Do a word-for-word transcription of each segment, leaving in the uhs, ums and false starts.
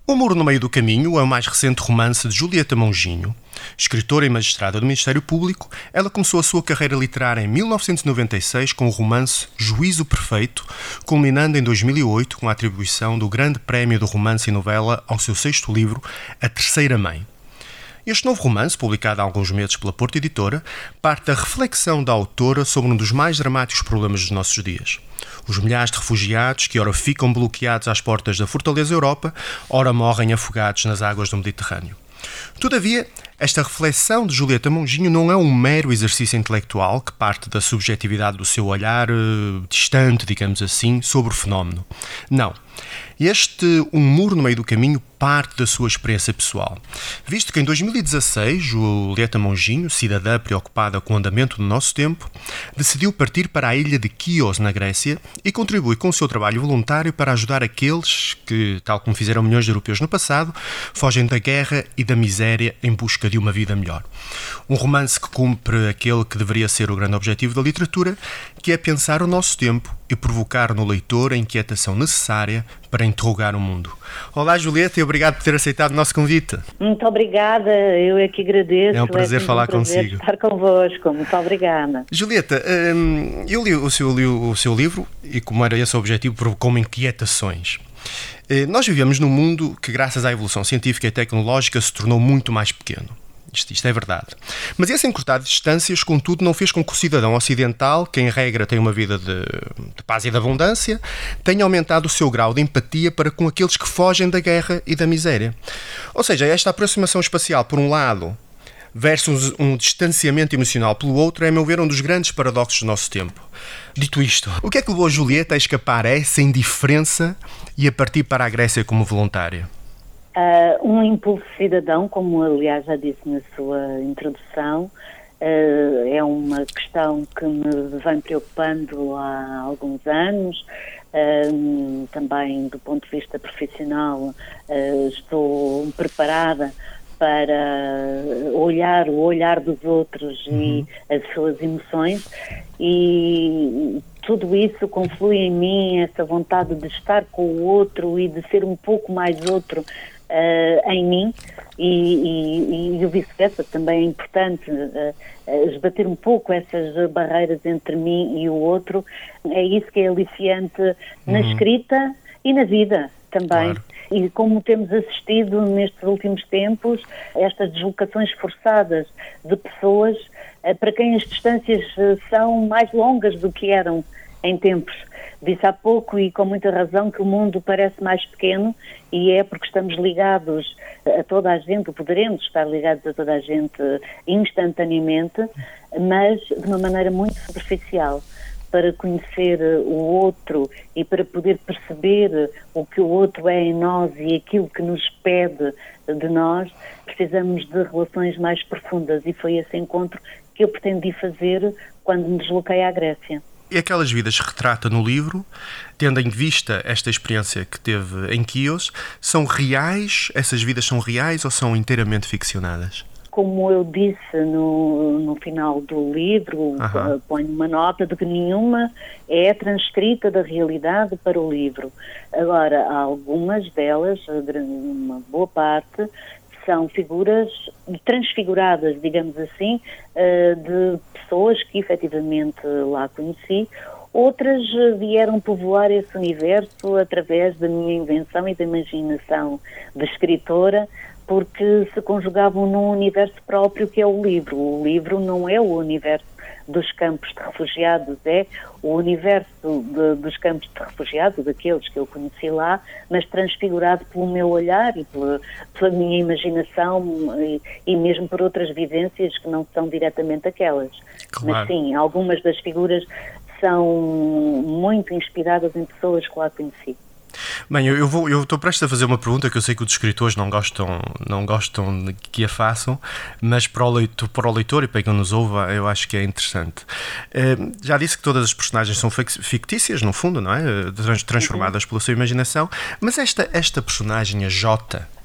O Muro no Meio do Caminho é o mais recente romance de Julieta Monginho. Escritora e magistrada do Ministério Público, ela começou a sua carreira literária em mil novecentos e noventa e seis com o romance Juízo Perfeito, culminando em dois mil e oito com a atribuição do Grande Prémio do Romance e Novela ao seu sexto livro, A Terceira Mãe. Este novo romance, publicado há alguns meses pela Porto Editora, parte da reflexão da autora sobre um dos mais dramáticos problemas dos nossos dias. Os milhares de refugiados que ora ficam bloqueados às portas da Fortaleza Europa, ora morrem afogados nas águas do Mediterrâneo. Todavia, esta reflexão de Julieta Monginho não é um mero exercício intelectual que parte da subjetividade do seu olhar uh, distante, digamos assim, sobre o fenómeno. Não. Este Um Muro no Meio do Caminho parte da sua experiência pessoal. Visto que em dois mil e dezasseis, Julieta Monginho, cidadã preocupada com o andamento do nosso tempo, decidiu partir para a ilha de Chios, na Grécia, e contribui com o seu trabalho voluntário para ajudar aqueles que, tal como fizeram milhões de europeus no passado, fogem da guerra e da miséria em busca de uma vida melhor. Um romance que cumpre aquele que deveria ser o grande objetivo da literatura, que é pensar o nosso tempo e provocar no leitor a inquietação necessária para interrogar o mundo. Olá, Julieta, e obrigado por ter aceitado o nosso convite. Muito obrigada, eu é que agradeço. É um prazer é falar um prazer consigo. estar convosco, muito obrigada. Julieta, hum, eu li o, seu, li o seu livro e, como era esse o objetivo, provocou-me inquietações. Nós vivemos num mundo que, graças à evolução científica e tecnológica, se tornou muito mais pequeno. Isto, isto é verdade. Mas esse encurtar de distâncias, contudo, não fez com que o cidadão ocidental, que em regra tem uma vida de, de paz e de abundância, tenha aumentado o seu grau de empatia para com aqueles que fogem da guerra e da miséria. Ou seja, esta aproximação espacial, por um lado, versus um distanciamento emocional pelo outro, é, a meu ver, um dos grandes paradoxos do nosso tempo. Dito isto, o que é que levou a Julieta a escapar a essa indiferença e a partir para a Grécia como voluntária? Uh, um impulso cidadão, como aliás já disse na sua introdução, uh, é uma questão que me vem preocupando há alguns anos. Uh, também do ponto de vista profissional uh, estou preparada para olhar o olhar dos outros e as suas emoções, e tudo isso conflui em mim, essa vontade de estar com o outro e de ser um pouco mais outro uh, em mim, e, e, e o vice-versa. Também é importante uh, uh, esbater um pouco essas barreiras entre mim e o outro. É isso que é aliciante uhum. na escrita e na vida também. Claro. E como temos assistido nestes últimos tempos, estas deslocações forçadas de pessoas para quem as distâncias são mais longas do que eram em tempos. Disse há pouco, e com muita razão, que o mundo parece mais pequeno, e é porque estamos ligados a toda a gente, ou poderemos estar ligados a toda a gente instantaneamente, mas de uma maneira muito superficial. Para conhecer o outro e para poder perceber o que o outro é em nós e aquilo que nos pede de nós, precisamos de relações mais profundas, e foi esse encontro que eu pretendi fazer quando me desloquei à Grécia. E aquelas vidas que retrata no livro, tendo em vista esta experiência que teve em Chios, são reais? Essas vidas são reais ou são inteiramente ficcionadas? Como eu disse no, no final do livro, uh-huh. ponho uma nota de que nenhuma é transcrita da realidade para o livro. Agora, algumas delas, uma boa parte, são figuras transfiguradas, digamos assim, de pessoas que efetivamente lá conheci. Outras vieram povoar esse universo através da minha invenção e da imaginação de escritora, porque se conjugavam num universo próprio que é o livro. O livro não é o universo dos campos de refugiados, é o universo de, dos campos de refugiados, daqueles que eu conheci lá, mas transfigurado pelo meu olhar e pela, pela minha imaginação e, e mesmo por outras vivências que não são diretamente aquelas. Claro. Mas sim, algumas das figuras são muito inspiradas em pessoas que lá conheci. Bem, eu, eu, vou, eu estou prestes a fazer uma pergunta que eu sei que os escritores não gostam, não gostam de que a façam, mas para o, leitor, para o leitor e para quem nos ouve, eu acho que é interessante. Uh, já disse que todas as personagens são fictícias, no fundo, não é? Trans, transformadas pela sua imaginação, mas esta, esta personagem, a Jota,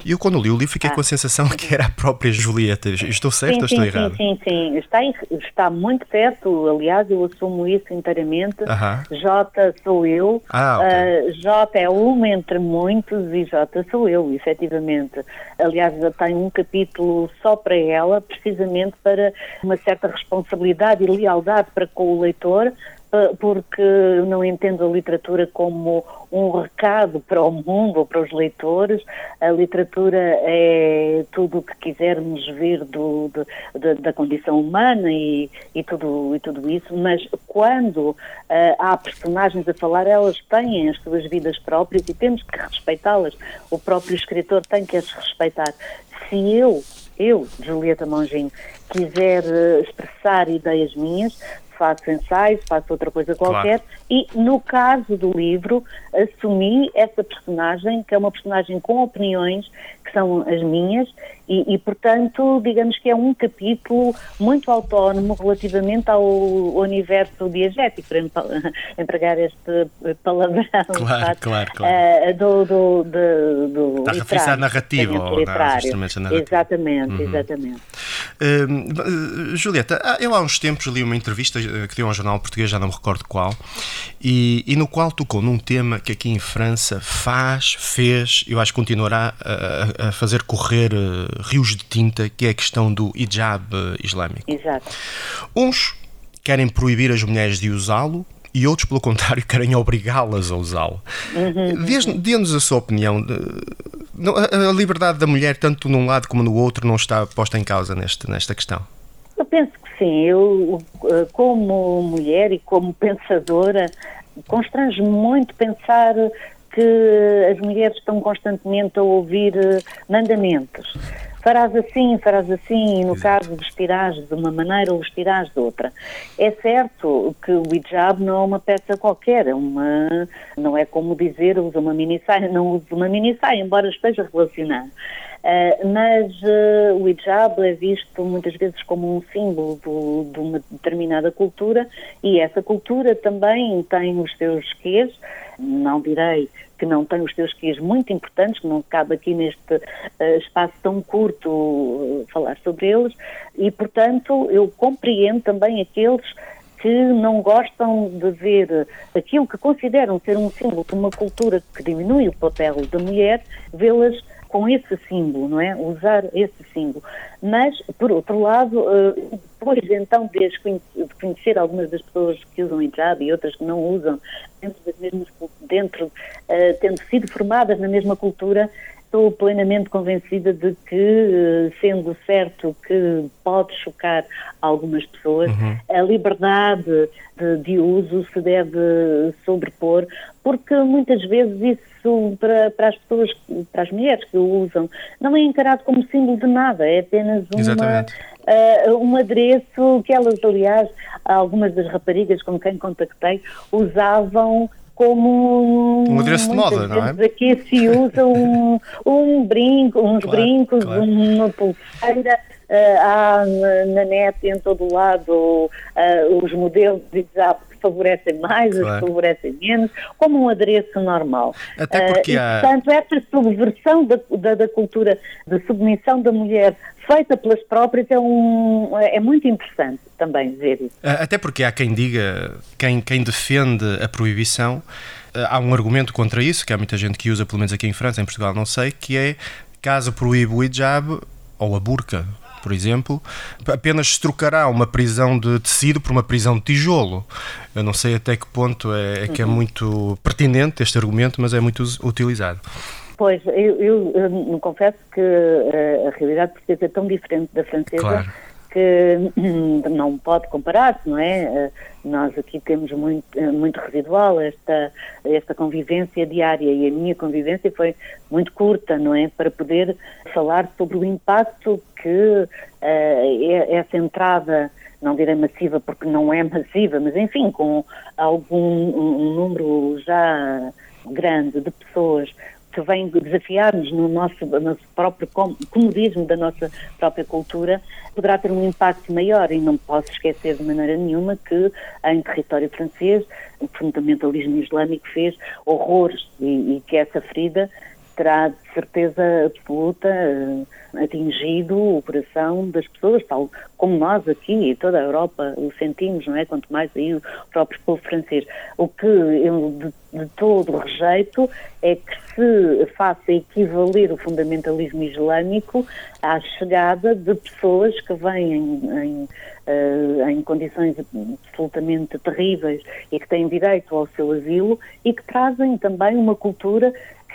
E eu, quando li o livro, fiquei Ah. com a sensação que era a própria Julieta. Estou certo sim, ou estou sim, errado? Sim, sim, sim. Está, está muito perto, aliás, eu assumo isso inteiramente. Aham. J sou eu, Ah, ok. uh, J é uma entre muitos e J sou eu, efetivamente. Aliás, já tenho um capítulo só para ela, precisamente para uma certa responsabilidade e lealdade para com o leitor, porque não entendo a literatura como um recado para o mundo ou para os leitores. A literatura é tudo o que quisermos ver do, de, de, da condição humana e, e, tudo, e tudo isso, mas quando uh, há personagens a falar, elas têm as suas vidas próprias e temos que respeitá-las. O próprio escritor tem que as respeitar. Se eu, eu, Julieta Monjinho, quiser uh, expressar ideias minhas, faço ensaios, faço outra coisa qualquer, claro. E no caso do livro assumi essa personagem, que é uma personagem com opiniões que são as minhas e, e portanto, digamos que é um capítulo muito autónomo relativamente ao universo diegético, para empregar este palavrão, claro, claro, claro. Uh, do, do, do, do Está a referir-se à narrativa ou aos instrumentos da narrativa. Exatamente, uhum. exatamente. Uh, Julieta, eu há uns tempos li uma entrevista que deu a um jornal português, já não me recordo qual, e, e no qual tocou num tema que aqui em França faz, fez, eu acho que continuará a, a fazer correr uh, rios de tinta, que é a questão do hijab uh, islâmico. Exato. Uns querem proibir as mulheres de usá-lo e outros, pelo contrário, querem obrigá-las a usá-lo. Uhum, Dê-nos a sua opinião. A, a liberdade da mulher, tanto num lado como no outro, não está posta em causa neste, nesta questão? Eu penso que sim. Eu, como mulher e como pensadora, constrange-me muito pensar que as mulheres estão constantemente a ouvir mandamentos. Farás assim, farás assim, e no Exato. Caso vestirás de uma maneira ou vestirás de outra. É certo que o hijab não é uma peça qualquer, é uma, não é como dizer usa uma mini-saia, não usa uma mini-saia, embora esteja relacionado. Uh, mas uh, o hijab é visto muitas vezes como um símbolo do, de uma determinada cultura e essa cultura também tem os seus quês, não direi que não tem os seus quês muito importantes, que não cabe aqui neste uh, espaço tão curto uh, falar sobre eles e, portanto, eu compreendo também aqueles que não gostam de ver aquilo que consideram ser um símbolo de uma cultura que diminui o papel da mulher, vê-las com esse símbolo, não é? Usar esse símbolo. Mas, por outro lado, depois então de conhecer algumas das pessoas que usam hijab e outras que não usam, dentro das mesmas, dentro, uh, tendo sido formadas na mesma cultura, estou plenamente convencida de que, sendo certo que pode chocar algumas pessoas, uhum. a liberdade de, de uso se deve sobrepor, porque muitas vezes isso para, para as pessoas, para as mulheres que o usam, não é encarado como símbolo de nada, é apenas uma, uh, um adereço que elas, aliás, algumas das raparigas com quem contactei, usavam como um adereço de moda, não é? Aqui se usa um, um brinco, uns claro, brincos, claro. uma pulseira, uh, há na net em todo o lado uh, os modelos de hijab que favorecem mais, claro. Os que favorecem menos, como um adereço normal. Até porque uh, e, há... portanto, essa subversão da, da, da cultura de submissão da mulher feita pelas próprias é, um, é muito interessante também ver isso. Até porque há quem diga, quem, quem defende a proibição, há um argumento contra isso, que há muita gente que usa, pelo menos aqui em França, em Portugal não sei, que é, caso proíbe o hijab, ou a burca, por exemplo, apenas se trocará uma prisão de tecido por uma prisão de tijolo. Eu não sei até que ponto é, é que é muito pertinente este argumento, mas é muito utilizado. Pois, eu, eu, eu me confesso que a, a realidade portuguesa é tão diferente da francesa, claro. Que não pode comparar-se, não é? Nós aqui temos muito, muito residual esta, esta convivência diária e a minha convivência foi muito curta, não é? Para poder falar sobre o impacto que uh, essa entrada, não direi massiva porque não é massiva, mas enfim, com algum um, um número já grande de pessoas que vem desafiar-nos no nosso, no nosso próprio comodismo da nossa própria cultura, poderá ter um impacto maior. E não posso esquecer de maneira nenhuma que em território francês o fundamentalismo islâmico fez horrores e, e que essa ferida terá de certeza absoluta atingido o coração das pessoas, tal como nós aqui e toda a Europa o sentimos, não é? Quanto mais aí o próprio povo francês. O que eu de, de todo rejeito é que se faça equivaler o fundamentalismo islâmico à chegada de pessoas que vêm em, em, uh, em condições absolutamente terríveis e que têm direito ao seu asilo e que trazem também uma cultura que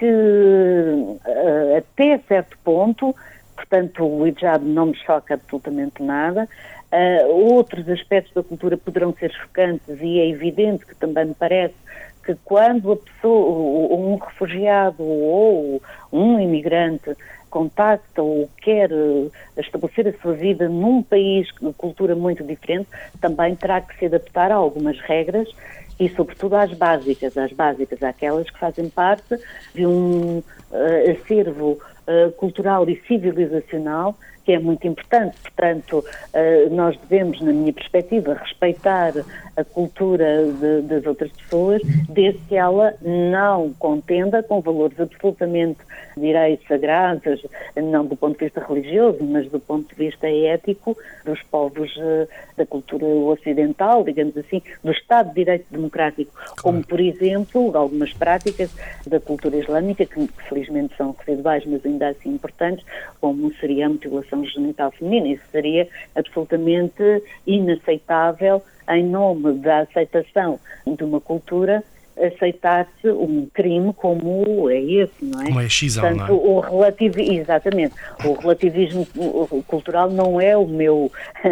uh, até certo ponto, portanto o hijab não me choca absolutamente nada, uh, outros aspectos da cultura poderão ser chocantes e é evidente que também me parece que quando a pessoa, um refugiado ou um imigrante contacta ou quer estabelecer a sua vida num país de cultura muito diferente, também terá que se adaptar a algumas regras e, sobretudo, às básicas, às básicas, àquelas que fazem parte de um uh, acervo uh, cultural e civilizacional que é muito importante. Portanto, uh, nós devemos, na minha perspectiva, respeitar a cultura de, das outras pessoas, desde que ela não contenda com valores absolutamente, direi, sagrados, não do ponto de vista religioso, mas do ponto de vista ético, dos povos uh, da cultura ocidental, digamos assim, do Estado de Direito Democrático, claro. Como, por exemplo, algumas práticas da cultura islâmica, que, que felizmente são residuais, mas ainda assim importantes, como seria a mutilação genital feminina. Isso seria absolutamente inaceitável em nome da aceitação de uma cultura, aceitar-se um crime como é esse, não é? Como é a xisão, Portanto, não é? o relativi... Exatamente. O relativismo cultural não é o meu,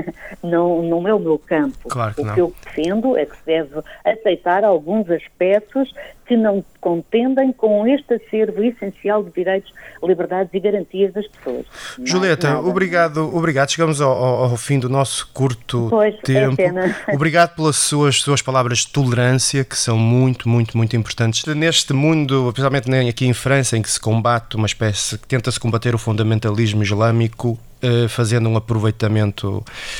não, não é o meu campo. Claro que o não. que eu defendo é que se deve aceitar alguns aspectos que não contendem com este acervo essencial de direitos, liberdades e garantias das pessoas. Mais Julieta, nada. obrigado, obrigado. Chegamos ao, ao fim do nosso curto Pois, tempo. É pena. Obrigado pelas suas, suas palavras de tolerância, que são muito, muito, muito importantes. Neste mundo, principalmente aqui em França, em que se combate uma espécie, que tenta-se combater o fundamentalismo islâmico, fazendo um aproveitamento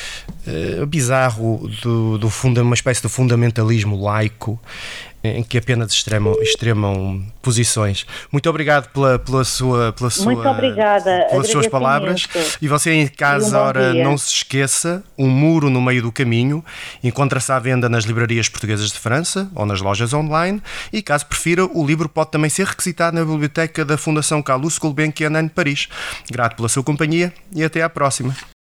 uh, bizarro do, do funda, uma espécie de fundamentalismo laico, em que apenas extremam, extremam posições. Muito obrigado pela, pela sua, pela sua, Muito obrigada. pelas suas palavras. Imenso. E você em casa, um ora, dia. não se esqueça, Um Muro no Meio do Caminho encontra-se à venda nas livrarias portuguesas de França ou nas lojas online e, caso prefira, o livro pode também ser requisitado na biblioteca da Fundação Calouste Gulbenkian em Paris. Grato pela sua companhia e até à próxima.